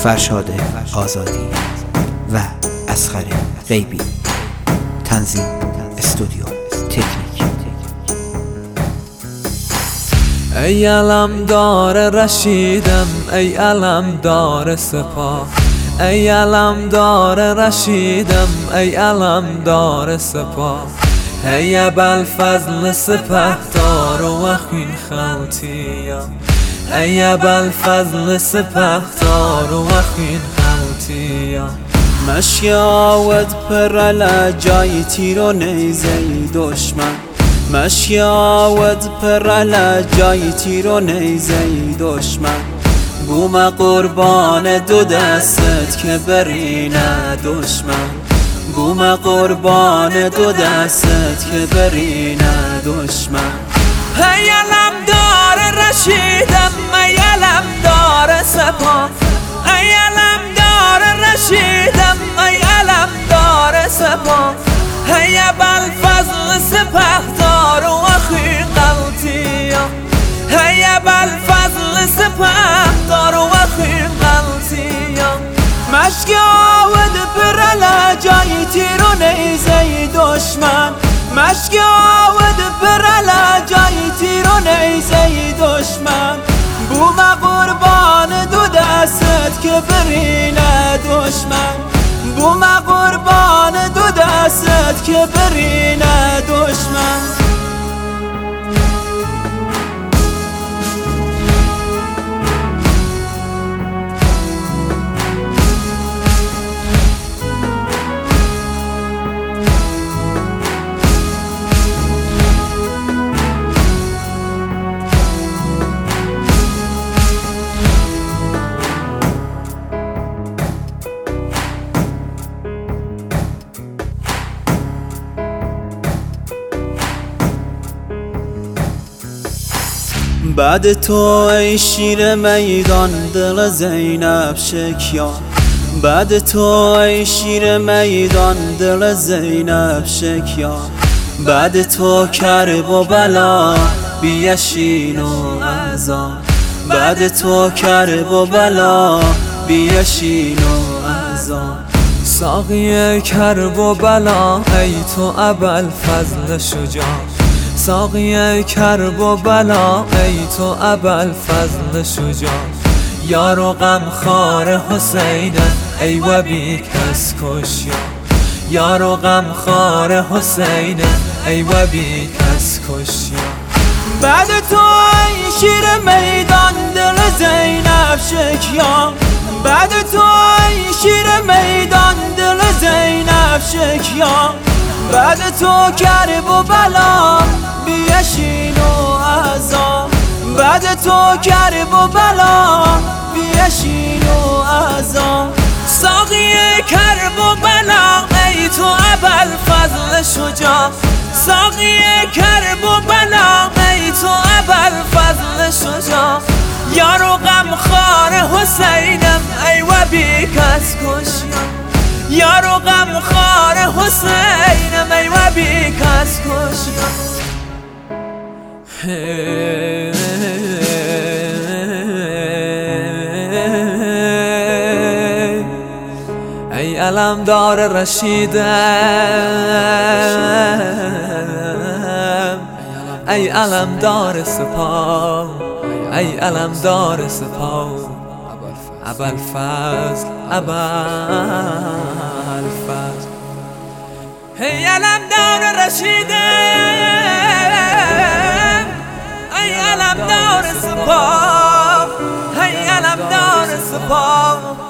فرشاد آزادی و اصغر غیبی. تنظیم استودیو تکنیک. ای علمدار رشیدم، ای علمدار سپاه، ای علمدار رشیدم، ای علمدار سپاه. ای ابوالفضل سپهدار و وخین خلطیا، ای ابوالفضل سپهدار و وخین خلطیا. مشی آود پر جای تیر و نیزه دشمن، مشی آود پر جای تیر و نیزه دشمن. بوم قربان دو دستت که برینه دشمن، بوم قربان دو دستت که برینه دشمن. ای علمدار رشیدم، ای علمدار سپاه، ای علمدار رشیدم، ای علمدار سپاه. ای ابوالفضل سپهدار و وخین خلطیا، ای ابوالفضل سپهدار و وخین خلطیا. مشک آود پر جای تیر و نیزه دشمن، مشک آود پر جای تیر و نیزه دشمن. بوم قربان دو دستت که برینه دشمن، بوم قربان دو دستت که برینه دشمن. بعد تو ای شیر میدان دل زینب شکیان، بعد تو ای شیر میدان دل زینب شکیان. بعد تو کرب و بلا بیشین و اذان، بعد تو کرب و بلا بیشین و اذان. ساقی کرب و بلا ای تو ابوالفضل شجاع، ساقی کرب و بلا ای تو ابوالفضل شجاع. یار و غمخوار حسین ای و بی کس کشیا، یار و غمخوار حسین ای و بی کس کشیا. بعد تو ای شیر میدان دل زینب شکیان، بعد تو ای شیر میدان دل زینب شکیان. بعد تو کرب و بلا بیشین و اذان، بعد تو کرب و بلا بیشین و اذان. ساقی کرب و بلا ای تو ابوالفضل شجاع، ساقی کرب و بلا ای تو ابوالفضل شجاع. یار و غمخوار حسینم ای و بی کس کشیا، یار و غمخوار حسینم ای و بی کس کشیا. ای علمدار رشیدم، ای علمدار سپاه، ای علمدار سپاه. ابوالفضل ابوالفضل. ای علمدار رشیدم، ای علمدار سپاه، ای علمدار سپاه.